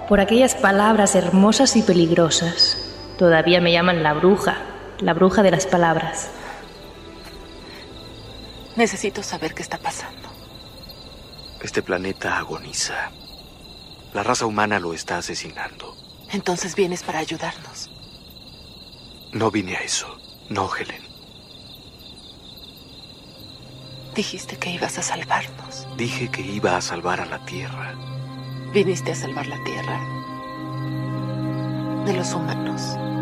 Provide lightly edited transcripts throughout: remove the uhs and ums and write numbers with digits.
por aquellas palabras hermosas y peligrosas. Todavía me llaman la bruja de las palabras. Necesito saber qué está pasando. Este planeta agoniza. La raza humana lo está asesinando. Entonces vienes para ayudarnos. No vine a eso. No, Helen. Dijiste que ibas a salvarnos. Dije que iba a salvar a la Tierra. Viniste a salvar la Tierra de los humanos.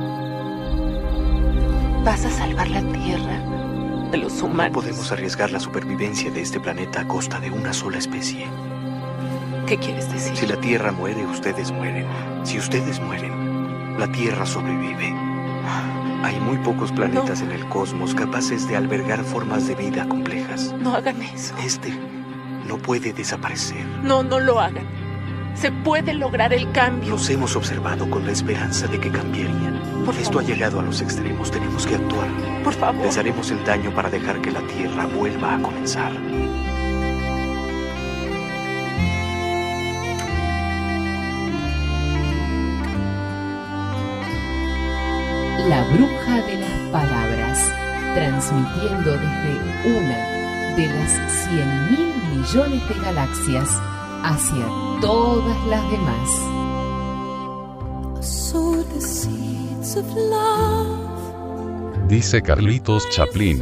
¿Vas a salvar la Tierra de los humanos? No podemos arriesgar la supervivencia de este planeta a costa de una sola especie. ¿Qué quieres decir? Si la Tierra muere, ustedes mueren. Si ustedes mueren, la Tierra sobrevive. Hay muy pocos planetas en el cosmos capaces de albergar formas de vida complejas. No hagan eso. Este no puede desaparecer. No lo hagan. Se puede lograr el cambio. Los hemos observado con la esperanza de que cambiarían. Esto ha llegado a los extremos. Tenemos que actuar. Por favor. Les haremos el daño para dejar que la Tierra vuelva a comenzar. La bruja de las palabras, transmitiendo desde una de las 100.000 millones de galaxias hacia todas las demás. Dice Carlitos Chaplin.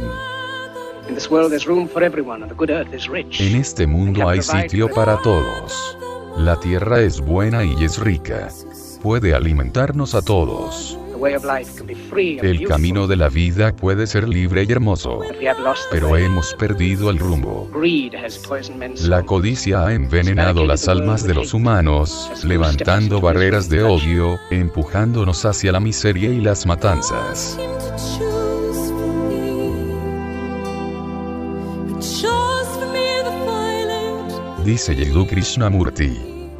En este mundo hay sitio para todos. La tierra es buena y es rica. Puede alimentarnos a todos. El camino de la vida puede ser libre y hermoso, pero hemos perdido el rumbo. La codicia ha envenenado las almas de los humanos, levantando barreras de odio, empujándonos hacia la miseria y las matanzas. Dice Yiddu Krishnamurti.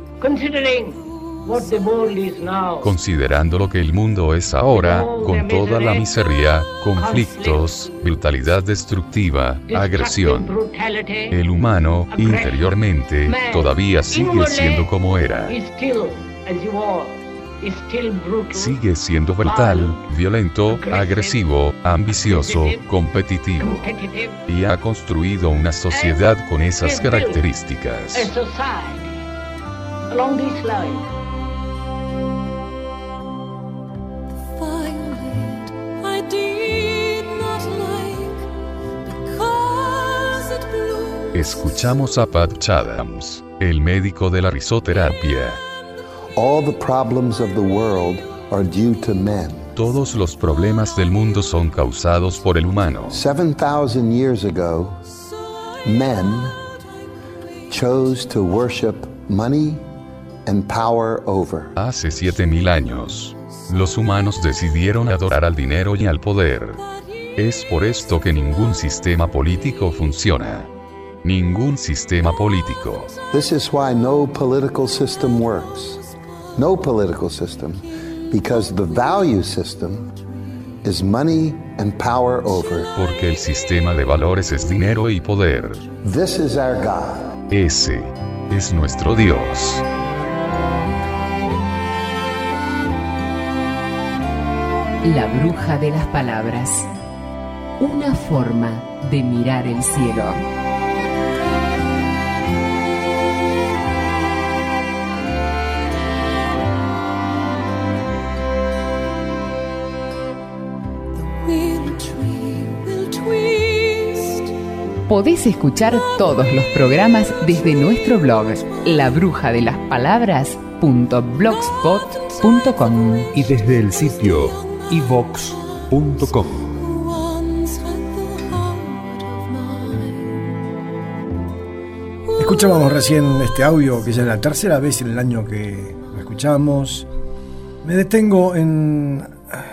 Considerando lo que el mundo es ahora, con toda la miseria, conflictos, brutalidad destructiva, agresión, el humano, interiormente, todavía sigue siendo como era. Sigue siendo brutal, violento, agresivo, ambicioso, competitivo. Y ha construido una sociedad con esas características. Escuchamos a Patch Adams, el médico de la risoterapia. All the problems of the world are due to men. Todos los problemas del mundo son causados por el humano. 7,000 years ago, men chose to worship money and power over. Hace 7,000 años, los humanos decidieron adorar al dinero y al poder. Es por esto que ningún sistema político funciona. Ningún sistema político. This is why no political system works. No political system, because the value system is money and power over. Porque el sistema de valores es dinero y poder. This is our God. Ese es nuestro Dios. La bruja de las palabras. Una forma de mirar el cielo. Podés escuchar todos los programas desde nuestro blog, labrujadelaspalabras.blogspot.com y desde el sitio iVox.com. Escuchábamos recién este audio, que ya es la tercera vez en el año que lo escuchamos. Me detengo en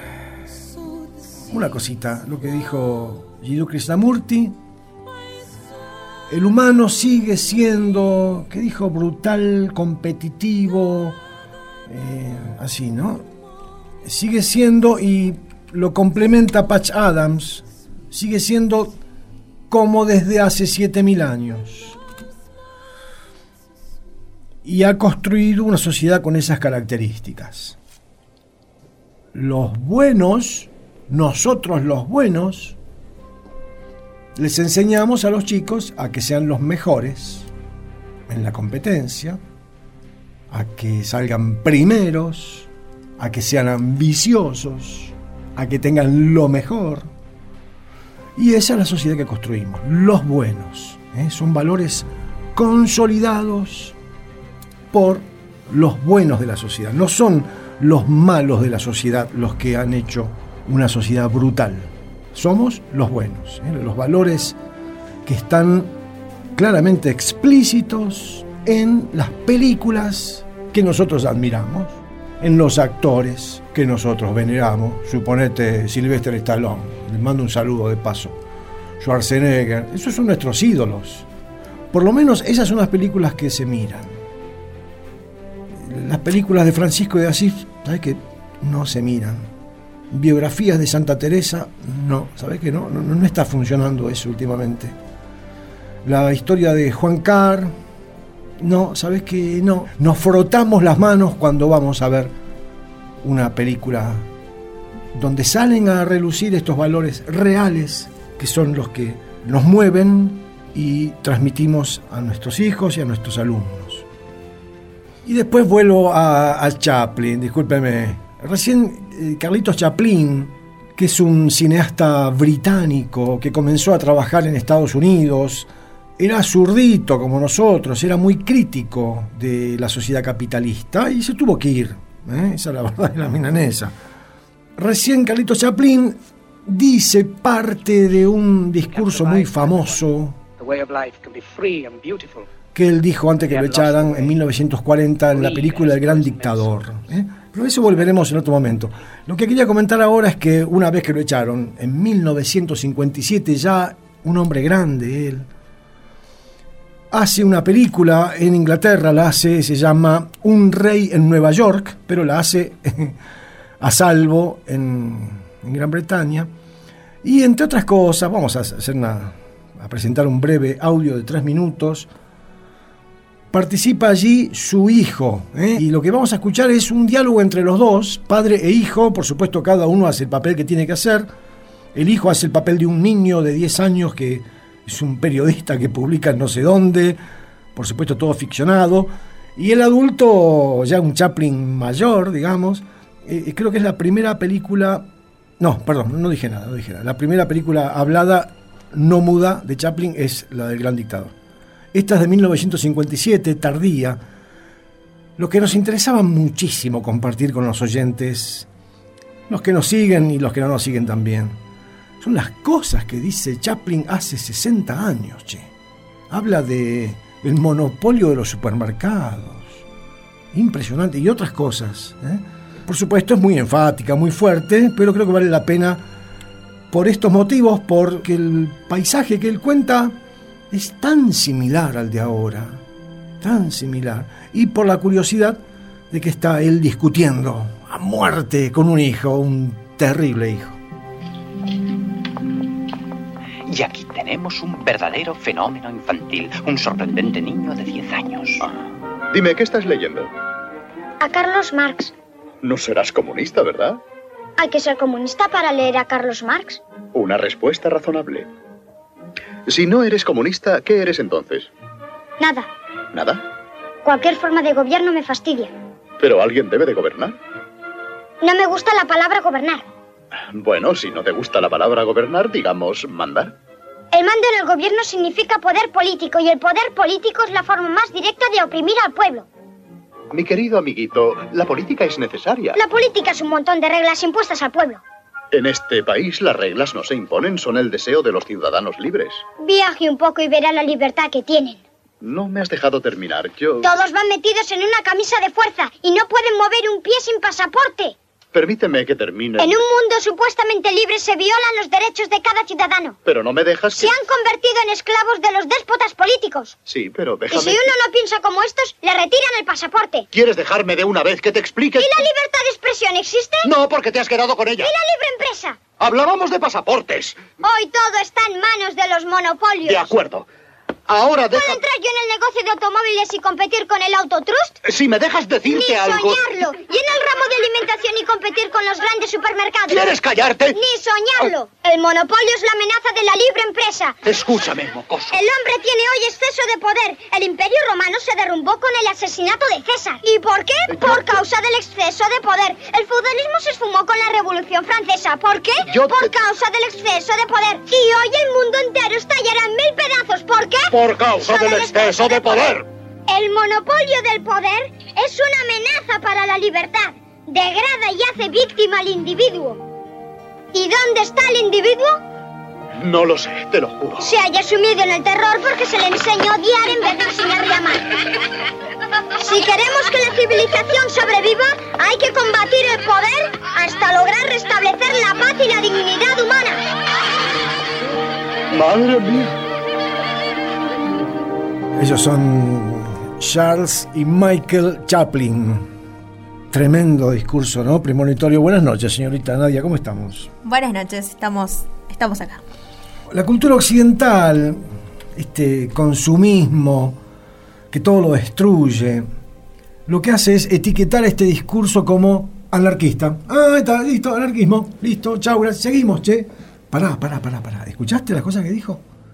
una cosita, lo que dijo Yiddu Krishnamurti. El humano sigue siendo, ¿qué dijo? Brutal, competitivo, así, ¿no? Sigue siendo, y lo complementa Patch Adams, sigue siendo como desde hace 7,000 años. y ha construido una sociedad con esas características. Los buenos, nosotros los buenos, les enseñamos a los chicos a que sean los mejores en la competencia, a que salgan primeros, a que sean ambiciosos, a que tengan lo mejor. Y esa es la sociedad que construimos, los buenos. Son valores consolidados por los buenos de la sociedad. No son los malos de la sociedad los que han hecho una sociedad brutal. Somos los buenos. Los valores que están claramente explícitos en las películas que nosotros admiramos, en los actores que nosotros veneramos. Suponete Sylvester Stallone, les mando un saludo de paso, Schwarzenegger, esos son nuestros ídolos. Por lo menos esas son las películas que se miran. Las películas de Francisco de Asís, ¿sabes qué? No se miran. Biografías de Santa Teresa, no, ¿sabes qué? No está funcionando eso últimamente. La historia de Juan Car, no, ¿sabes qué? No. Nos frotamos las manos cuando vamos a ver una película donde salen a relucir estos valores reales que son los que nos mueven y transmitimos a nuestros hijos y a nuestros alumnos. Y después vuelvo a Chaplin, discúlpeme. Recién Carlitos Chaplin, que es un cineasta británico que comenzó a trabajar en Estados Unidos, era zurdito como nosotros, era muy crítico de la sociedad capitalista y se tuvo que ir. Esa es la verdad de la milanesa. Recién Carlitos Chaplin dice parte de un discurso muy famoso que él dijo antes que lo echaran en 1940 en la película El Gran Dictador. Pero eso volveremos en otro momento. Lo que quería comentar ahora es que una vez que lo echaron, en 1957, ya un hombre grande él, hace una película en Inglaterra, la hace, se llama Un rey en Nueva York, pero la hace a salvo en Gran Bretaña. Y entre otras cosas, vamos a presentar un breve audio de 3 minutos. Participa allí su hijo, y lo que vamos a escuchar es un diálogo entre los dos, padre e hijo. Por supuesto, cada uno hace el papel que tiene que hacer. El hijo hace el papel de un niño de 10 años que es un periodista que publica en no sé dónde, por supuesto todo ficcionado, y el adulto, ya un Chaplin mayor, digamos. Creo que es la primera película, no dije nada, la primera película hablada no muda de Chaplin es la del Gran Dictador. Esta es de 1957, tardía. Lo que nos interesaba muchísimo compartir con los oyentes, los que nos siguen y los que no nos siguen también, son las cosas que dice Chaplin hace 60 años, che. Habla del monopolio de los supermercados. Impresionante. Y otras cosas. Por supuesto, es muy enfática, muy fuerte, pero creo que vale la pena por estos motivos, porque el paisaje que él cuenta es tan similar al de ahora, tan similar, y por la curiosidad de que está él discutiendo a muerte con un hijo, un terrible hijo. Y aquí tenemos un verdadero fenómeno infantil, un sorprendente niño de 10 años. Dime, ¿qué estás leyendo? A Carlos Marx. No serás comunista, ¿verdad? ¿Hay que ser comunista para leer a Carlos Marx? Una respuesta razonable. Si no eres comunista, ¿qué eres entonces? Nada. ¿Nada? Cualquier forma de gobierno me fastidia. Pero alguien debe de gobernar. No me gusta la palabra gobernar. Bueno, si no te gusta la palabra gobernar, digamos mandar. El mando en el gobierno significa poder político, y el poder político es la forma más directa de oprimir al pueblo. Mi querido amiguito, la política es necesaria. La política es un montón de reglas impuestas al pueblo. En este país las reglas no se imponen, son el deseo de los ciudadanos libres. Viaje un poco y verá la libertad que tienen. No me has dejado terminar, yo... Todos van metidos en una camisa de fuerza y no pueden mover un pie sin pasaporte. Permíteme que termine. En un mundo supuestamente libre se violan los derechos de cada ciudadano. Pero no me dejas que... Se han convertido en esclavos de los déspotas políticos. Sí, pero déjame... Y si uno no piensa como estos, le retiran el pasaporte. ¿Quieres dejarme de una vez que te explique? ¿Y la libertad de expresión existe? No, porque te has quedado con ella. ¿Y la libre empresa? Hablábamos de pasaportes. Hoy todo está en manos de los monopolios. De acuerdo. Ahora ¿Puedo entrar yo en el negocio de automóviles y competir con el Autotrust? Si me dejas decirte algo... Ni soñarlo. Y en el ramo de alimentación y competir con los grandes supermercados. ¿Quieres callarte? Ni soñarlo. El monopolio es la amenaza de la libre empresa. Escúchame, mocoso. El hombre tiene hoy exceso de poder. El Imperio Romano se derrumbó con el asesinato de César. ¿Y por qué? Por causa del exceso de poder. El feudalismo se esfumó con la Revolución Francesa. ¿Por qué? Por causa del exceso de poder. Y hoy el mundo entero estallará en 1000 pedazos. ¿Por qué? Por causa del exceso de poder. El monopolio del poder es una amenaza para la libertad. Degrada y hace víctima al individuo. ¿Y dónde está el individuo? No lo sé, te lo juro. Se haya sumido en el terror porque se le enseñó a odiar en vez de enseñarle a amar. Si queremos que la civilización sobreviva, hay que combatir el poder hasta lograr restablecer la paz y la dignidad humana. Madre mía. Ellos son Charles y Michael Chaplin. Tremendo discurso, ¿no? Premonitorio. Buenas noches, señorita Nadia, ¿cómo estamos? Buenas noches, estamos acá. La cultura occidental, este consumismo que todo lo destruye, lo que hace es etiquetar este discurso como anarquista. Ah, está, listo, anarquismo, listo, chau, gracias, seguimos, che. Pará. ¿Escuchaste las cosas que dijo?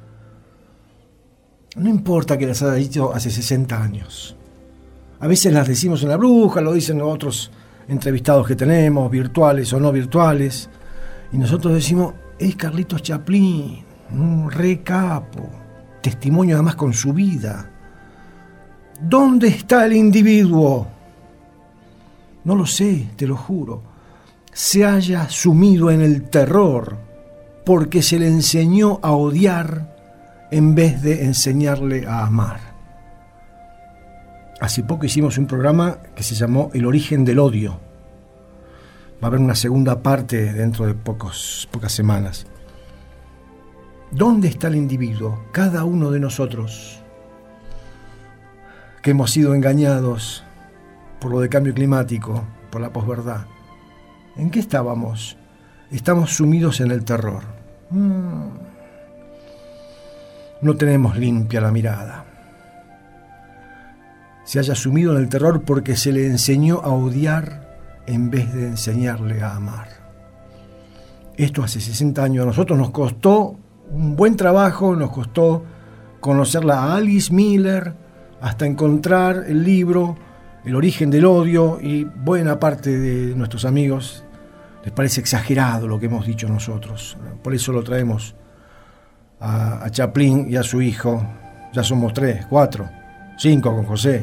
No importa que las haya dicho hace 60 años. A veces las decimos en La Bruja, lo dicen otros entrevistados que tenemos, virtuales o no virtuales, y nosotros decimos, es Carlitos Chaplin, un re capo, testimonio además con su vida. ¿Dónde está el individuo? No lo sé, te lo juro. Se haya sumido en el terror porque se le enseñó a odiar en vez de enseñarle a amar. Hace poco hicimos un programa que se llamó El origen del odio. Va a haber una segunda parte dentro de pocas semanas. ¿Dónde está el individuo? Cada uno de nosotros que hemos sido engañados por lo de cambio climático, por la posverdad. ¿En qué estábamos? Estamos sumidos en el terror. No tenemos limpia la mirada. Se haya sumido en el terror porque se le enseñó a odiar en vez de enseñarle a amar. Esto hace 60 años a nosotros nos costó un buen trabajo, nos costó conocerla a Alice Miller, hasta encontrar el libro El origen del odio, y buena parte de nuestros amigos les parece exagerado lo que hemos dicho nosotros. Por eso lo traemos a Chaplin y a su hijo. Ya somos 3, 4, 5 con José.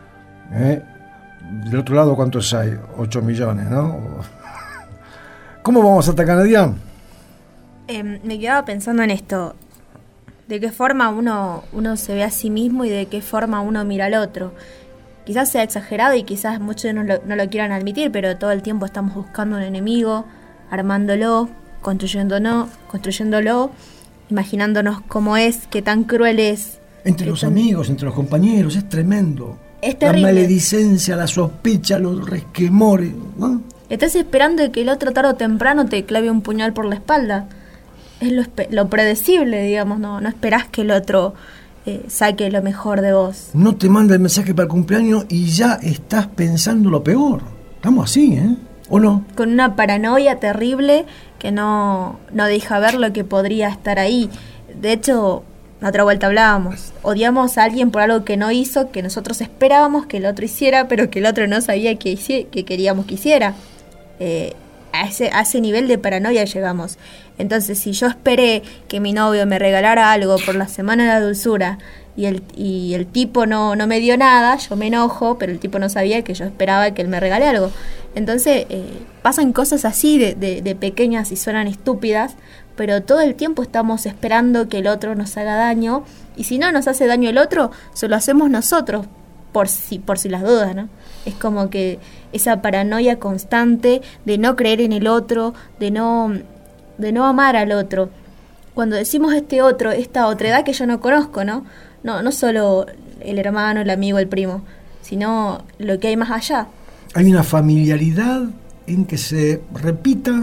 Del otro lado, ¿cuántos hay? 8 millones, ¿no? ¿Cómo vamos hasta Canadá? Me quedaba pensando en esto. ¿De qué forma uno se ve a sí mismo y de qué forma uno mira al otro? Quizás sea exagerado y quizás muchos no lo quieran admitir, pero todo el tiempo estamos buscando un enemigo, armándolo, construyéndolo, imaginándonos cómo es, qué tan cruel es. Entre los amigos, entre los compañeros, es tremendo. Es terrible. La maledicencia, la sospecha, los resquemores, ¿no? Estás esperando de que el otro tarde o temprano te clave un puñal por la espalda. Es lo predecible, digamos, no esperás que el otro saque lo mejor de vos. No te manda el mensaje para el cumpleaños y ya estás pensando lo peor. Estamos así, ¿eh? ¿O no? Con una paranoia terrible que no deja ver lo que podría estar ahí. De hecho, la otra vuelta hablábamos. Odiamos a alguien por algo que no hizo, que nosotros esperábamos que el otro hiciera, pero que el otro no sabía que queríamos que hiciera. A ese nivel de paranoia llegamos. Entonces, si yo esperé que mi novio me regalara algo por la semana de la dulzura y el tipo no me dio nada, yo me enojo, pero el tipo no sabía que yo esperaba que él me regale algo. Entonces, pasan cosas así de pequeñas y suenan estúpidas, pero todo el tiempo estamos esperando que el otro nos haga daño, y si no nos hace daño el otro, se lo hacemos nosotros, por si las dudas, ¿no? Es como que esa paranoia constante de no creer en el otro, de no amar al otro. Cuando decimos esta otredad que yo no conozco, ¿no? No solo el hermano, el amigo, el primo, sino lo que hay más allá. Hay una familiaridad en que se repita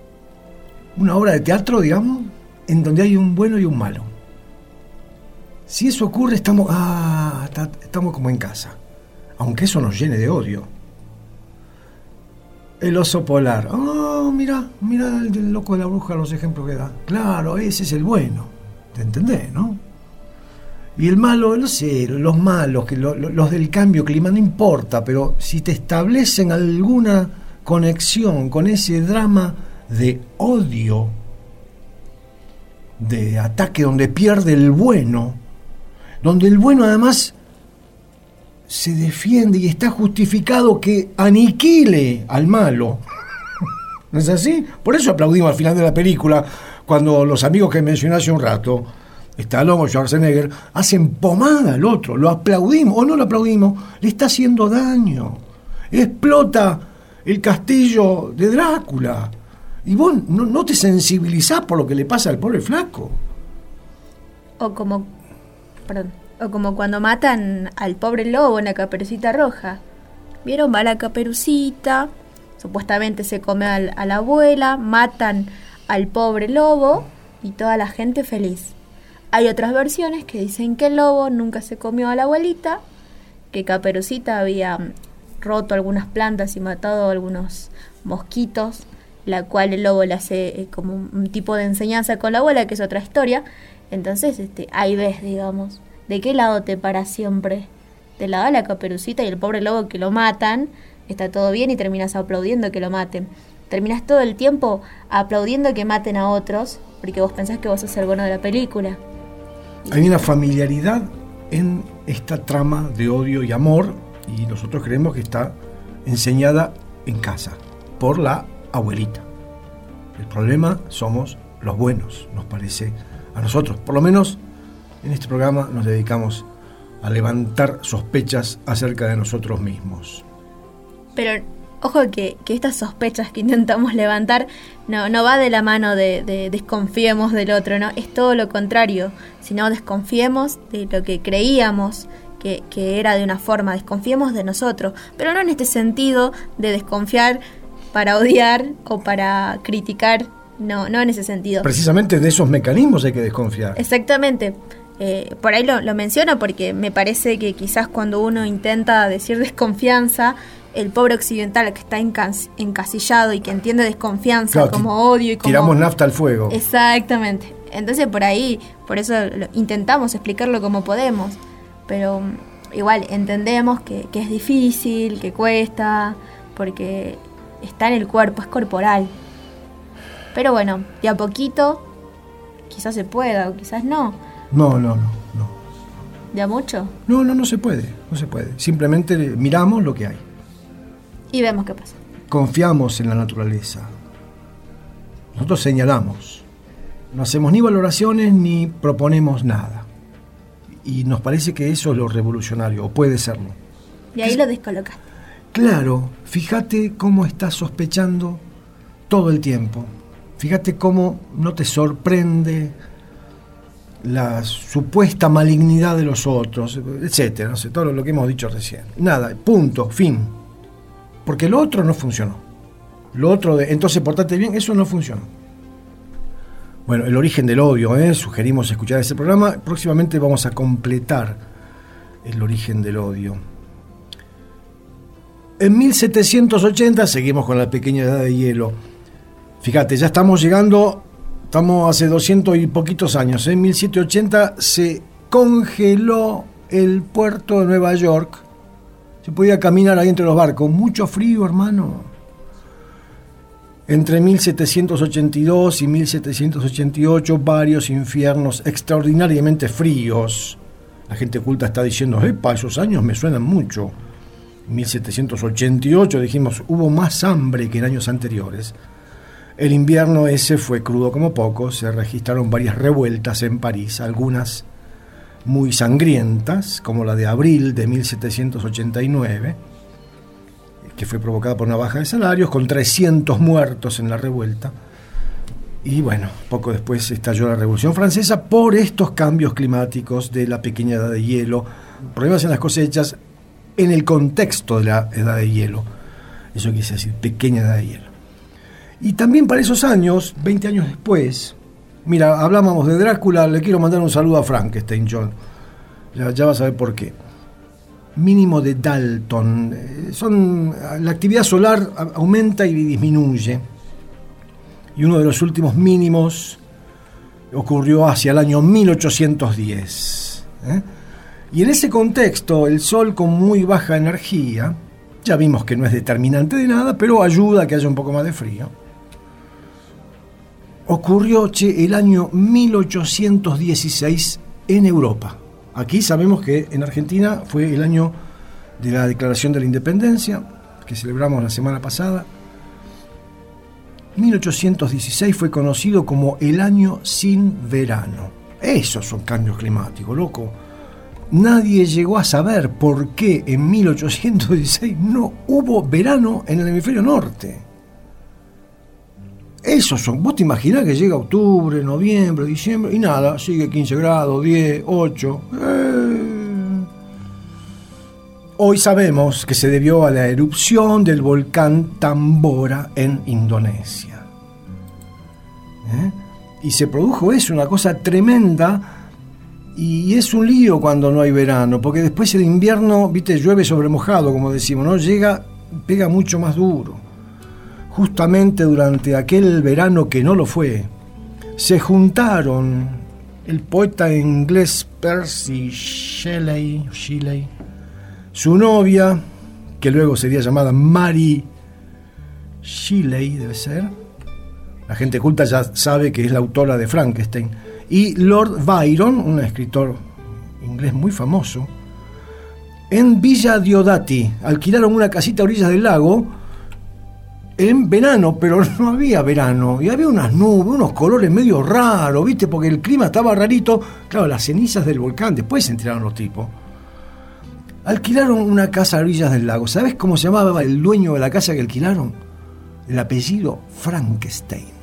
una obra de teatro, digamos, en donde hay un bueno y un malo. Si eso ocurre, estamos como en casa, aunque eso nos llene de odio. El oso polar. Mira el loco de la bruja, los ejemplos que da. Claro, ese es el bueno. ¿Te entendés, no? Y el malo, no sé, los malos, los del cambio clima, no importa, pero si te establecen alguna conexión con ese drama de odio, de ataque donde pierde el bueno, donde el bueno además se defiende y está justificado que aniquile al malo. ¿No es así? Por eso aplaudimos al final de la película, cuando los amigos que mencioné hace un rato, Stallone o Schwarzenegger, hacen pomada al otro. Lo aplaudimos o no lo aplaudimos, le está haciendo daño. Explota el castillo de Drácula. Y vos no te sensibilizás por lo que le pasa al pobre flaco. O como cuando matan al pobre lobo en la Caperucita Roja. ¿Vieron? Va la Caperucita, supuestamente se come a la abuela, matan al pobre lobo y toda la gente feliz. Hay otras versiones que dicen que el lobo nunca se comió a la abuelita, que Caperucita había roto algunas plantas y matado a algunos mosquitos, la cual el lobo le hace como un tipo de enseñanza con la abuela, que es otra historia. Entonces, ahí ves, digamos, ¿de qué lado te paras siempre? ¿Del lado de la Caperucita y el pobre lobo que lo matan? Está todo bien y terminas aplaudiendo que lo maten. Terminas todo el tiempo aplaudiendo que maten a otros, porque vos pensás que vos sos el bueno de la película. Hay una familiaridad en esta trama de odio y amor, y nosotros creemos que está enseñada en casa por la abuelita. El problema somos los buenos, nos parece a nosotros. Por lo menos en este programa nos dedicamos a levantar sospechas acerca de nosotros mismos. Pero ojo que estas sospechas que intentamos levantar no va de la mano de desconfiemos del otro, ¿no? Es todo lo contrario. Si no, desconfiemos de lo que creíamos que era de una forma, desconfiemos de nosotros. Pero no en este sentido de desconfiar para odiar o para criticar, no en ese sentido. Precisamente de esos mecanismos hay que desconfiar. Exactamente. Por ahí lo menciono porque me parece que quizás cuando uno intenta decir desconfianza, el pobre occidental que está encasillado y que entiende desconfianza, claro, como odio y como... Tiramos nafta al fuego. Exactamente. Entonces por eso intentamos explicarlo como podemos, pero igual entendemos que es difícil, que cuesta, porque está en el cuerpo, es corporal. Pero bueno, de a poquito quizás se pueda o quizás no. No. ¿De a mucho? No se puede. Simplemente miramos lo que hay. Y vemos qué pasa. Confiamos en la naturaleza. Nosotros señalamos. No hacemos ni valoraciones ni proponemos nada. Y nos parece que eso es lo revolucionario, o puede serlo. Y ahí lo descolocaste. Claro, fíjate cómo estás sospechando todo el tiempo. Fíjate cómo no te sorprende la supuesta malignidad de los otros, etcétera, no sé, todo lo que hemos dicho recién. Nada, punto, fin. Porque lo otro no funcionó. Lo otro entonces portate bien, eso no funcionó. Bueno, el origen del odio, sugerimos escuchar ese programa. Próximamente vamos a completar el origen del odio. En 1780, seguimos con la pequeña edad de hielo. Fíjate, ya estamos hace 200 y poquitos años. En 1780 se congeló el puerto de Nueva York. Se podía caminar ahí entre los barcos. Mucho frío, hermano. Entre 1782 y 1788, varios inviernos extraordinariamente fríos. La gente culta está diciendo, esos años me suenan mucho. En 1788, dijimos, hubo más hambre que en años anteriores. El invierno ese fue crudo como poco. Se registraron varias revueltas en París, algunas muy sangrientas, como la de abril de 1789, que fue provocada por una baja de salarios, con 300 muertos en la revuelta. Y bueno, poco después estalló la Revolución Francesa por estos cambios climáticos de la pequeña edad de hielo, problemas en las cosechas en el contexto de la edad de hielo. Eso quise decir, pequeña edad de hielo. Y también para esos años, 20 años después, mira, hablábamos de Drácula, le quiero mandar un saludo a Frankenstein, John. Ya vas a ver por qué. Mínimo de Dalton. La actividad solar aumenta y disminuye. Y uno de los últimos mínimos ocurrió hacia el año 1810. Y en ese contexto, el Sol con muy baja energía, ya vimos que no es determinante de nada, pero ayuda a que haya un poco más de frío. Ocurrió el año 1816 en Europa. Aquí sabemos que en Argentina fue el año de la Declaración de la Independencia, que celebramos la semana pasada. 1816 fue conocido como el año sin verano. Esos son cambios climáticos, loco. Nadie llegó a saber por qué en 1816 no hubo verano en el hemisferio norte. Esos son. Vos te imaginás que llega octubre, noviembre, diciembre y nada, sigue 15 grados, 10, 8. Hoy sabemos que se debió a la erupción del volcán Tambora en Indonesia. Y se produjo eso, una cosa tremenda. Y es un lío cuando no hay verano, porque después el invierno, viste, llueve sobre mojado, como decimos, ¿no? Pega mucho más duro. Justamente durante aquel verano que no lo fue, se juntaron el poeta inglés Percy Shelley, su novia, que luego sería llamada Mary Shelley, debe ser. La gente culta ya sabe que es la autora de Frankenstein. Y Lord Byron, un escritor inglés muy famoso, en Villa Diodati alquilaron una casita a orillas del lago en verano, pero no había verano, y había unas nubes, unos colores medio raros, ¿viste? Porque el clima estaba rarito. Claro, las cenizas del volcán, después se enteraron los tipos. Alquilaron una casa a orillas del lago. ¿Sabes cómo se llamaba el dueño de la casa que alquilaron? El apellido Frankenstein.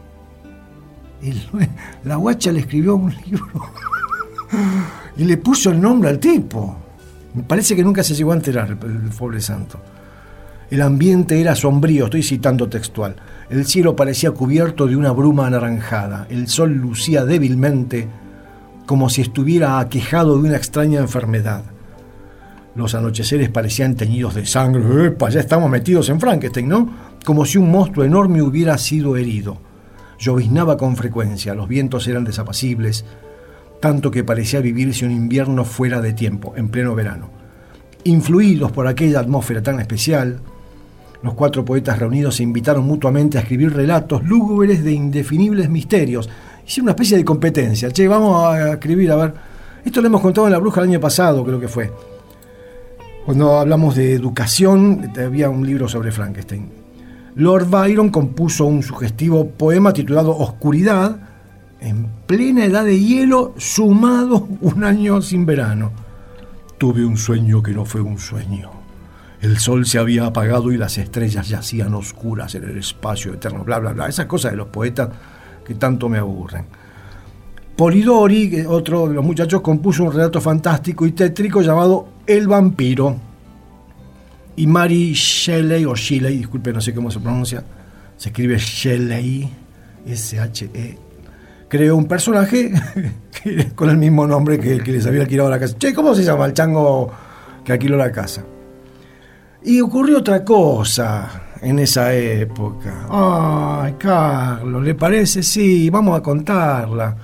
La guacha le escribió un libro y le puso el nombre al tipo. Me parece que nunca se llegó a enterar el pobre santo. El ambiente era sombrío, estoy citando textual. El cielo parecía cubierto de una bruma anaranjada. El sol lucía débilmente, como si estuviera aquejado de una extraña enfermedad. Los anocheceres parecían teñidos de sangre. ¡Epa! Ya estamos metidos en Frankenstein, ¿no? Como si un monstruo enorme hubiera sido herido. Lloviznaba con frecuencia, los vientos eran desapacibles, tanto que parecía vivirse un invierno fuera de tiempo, en pleno verano. Influidos por aquella atmósfera tan especial, los 4 poetas reunidos se invitaron mutuamente a escribir relatos lúgubres de indefinibles misterios. Hicieron una especie de competencia. Che, vamos a escribir, a ver. Esto lo hemos contado en La Bruja el año pasado, creo que fue. Cuando hablamos de educación, había un libro sobre Frankenstein. Lord Byron compuso un sugestivo poema titulado Oscuridad, en plena edad de hielo, sumado un año sin verano. Tuve un sueño que no fue un sueño. El sol se había apagado y las estrellas yacían oscuras en el espacio eterno, bla, bla, bla. Esas cosas de los poetas que tanto me aburren. Polidori, otro de los muchachos, compuso un relato fantástico y tétrico llamado El vampiro. Y Mary Shelley, o Shelley, disculpe, no sé cómo se pronuncia, se escribe Shelley, S-H-E, creó un personaje con el mismo nombre que el que les había alquilado la casa. Che, ¿cómo se llama el chango que alquiló la casa? Y ocurrió otra cosa en esa época. Ay, Carlos, ¿le parece? Sí, vamos a contarla.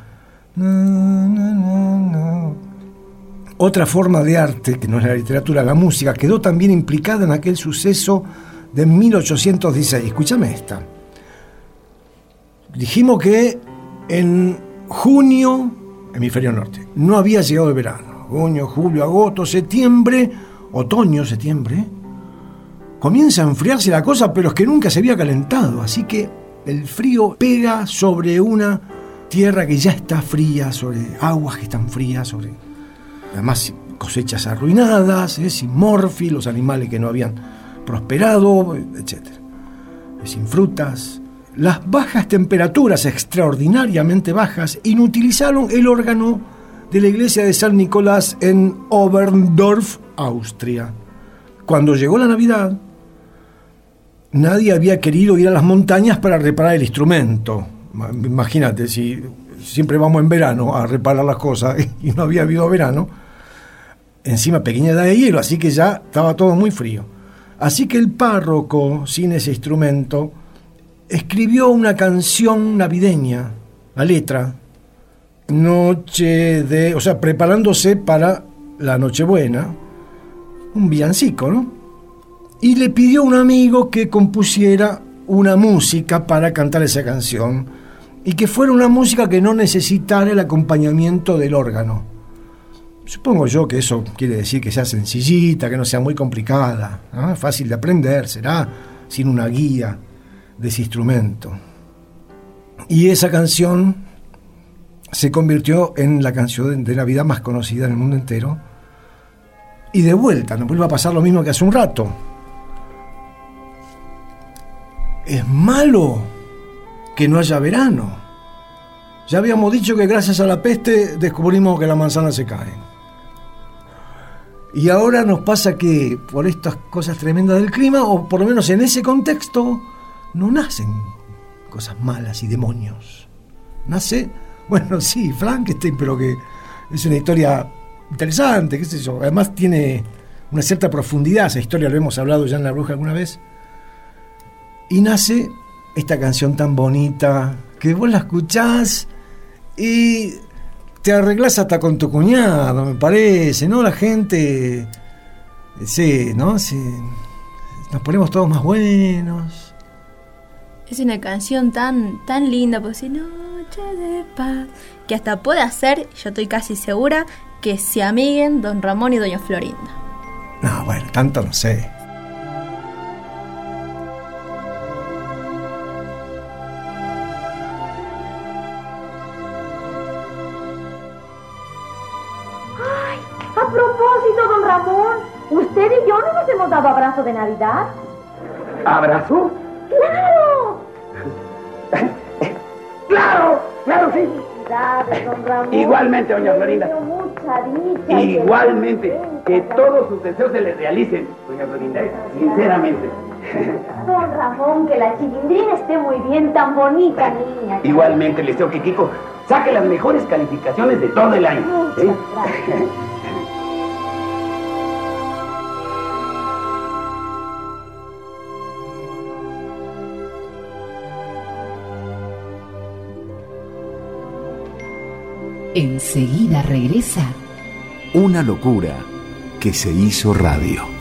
No. Otra forma de arte, que no es la literatura, la música, quedó también implicada en aquel suceso de 1816. Escúchame esta. Dijimos que en junio, hemisferio norte, no había llegado el verano. Junio, julio, agosto, septiembre, otoño, septiembre. Comienza a enfriarse la cosa, pero es que nunca se había calentado. Así que el frío pega sobre una tierra que ya está fría, sobre aguas que están frías, sobre... Además, cosechas arruinadas, sin morfi, los animales que no habían prosperado, etc. Sin frutas. Las bajas temperaturas, extraordinariamente bajas, inutilizaron el órgano de la iglesia de San Nicolás en Oberndorf, Austria. Cuando llegó la Navidad, nadie había querido ir a las montañas para reparar el instrumento. Imagínate, si siempre vamos en verano a reparar las cosas y no había habido verano. encima pequeña edad de hielo, así que ya estaba todo muy frío. Así que el párroco, sin ese instrumento, escribió una canción navideña, la letra, preparándose para la Nochebuena, un villancico, ¿no? Y le pidió a un amigo que compusiera una música para cantar esa canción, y que fuera una música que no necesitara el acompañamiento del órgano. Supongo yo que eso quiere decir que sea sencillita, que no sea muy complicada, ¿no? Fácil de aprender, será, sin una guía de ese instrumento. Y esa canción se convirtió en la canción de Navidad más conocida en el mundo entero. Y de vuelta, nos vuelve a pasar lo mismo que hace un rato. Es malo que no haya verano. Ya habíamos dicho que gracias a la peste descubrimos que las manzanas se caen. Y ahora nos pasa que por estas cosas tremendas del clima, o por lo menos en ese contexto, no nacen cosas malas y demonios. Nace, bueno, sí, Frankenstein, pero que es una historia interesante, qué sé yo. Además tiene una cierta profundidad, esa historia lo hemos hablado ya en La Bruja alguna vez. Y nace esta canción tan bonita, que vos la escuchás y te arreglás hasta con tu cuñado, me parece, ¿no? La gente, sí, ¿no? Sí, nos ponemos todos más buenos. Es una canción tan linda, pues si noche de paz, que hasta puede hacer, yo estoy casi segura, que se amiguen Don Ramón y Doña Florinda. No, bueno, tanto no sé. A propósito, don Ramón, ¿usted y yo no nos hemos dado abrazo de Navidad? ¿Abrazo? ¡Claro! ¡Claro, sí! Felicidades, don Ramón. Igualmente, doña Florinda. Mucha dicha. Igualmente, que todos sus deseos se les realicen, doña Florinda, sinceramente. Don Ramón, que la Chilindrina esté muy bien, tan bonita niña. Igualmente, les deseo que Kiko saque las mejores calificaciones de todo el año. Muchas gracias. Enseguida regresa Una locura que se hizo radio.